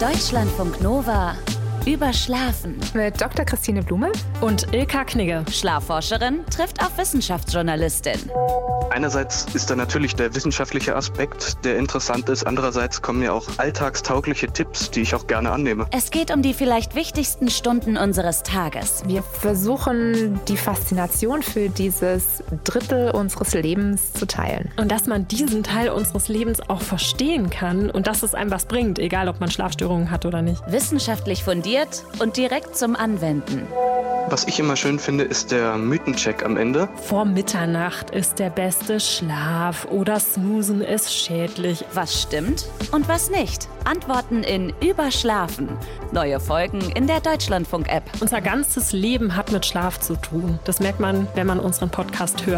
Deutschlandfunk Nova Überschlafen mit Dr. Christine Blume und Ilka Knigge. Schlafforscherin trifft auf Wissenschaftsjournalistin. Einerseits ist da natürlich der wissenschaftliche Aspekt, der interessant ist. Andererseits kommen ja auch alltagstaugliche Tipps, die ich auch gerne annehme. Es geht um die vielleicht wichtigsten Stunden unseres Tages. Wir versuchen, die Faszination für dieses Drittel unseres Lebens zu teilen. Und dass man diesen Teil unseres Lebens auch verstehen kann und dass es einem was bringt, egal ob man Schlafstörungen hat oder nicht. Wissenschaftlich fundiert und direkt zum Anwenden. Was ich immer schön finde, ist der Mythencheck am Ende. Vor Mitternacht ist der beste Schlaf oder Snoozen ist schädlich. Was stimmt und was nicht? Antworten in Überschlafen. Neue Folgen in der Deutschlandfunk-App. Unser ganzes Leben hat mit Schlaf zu tun. Das merkt man, wenn man unseren Podcast hört.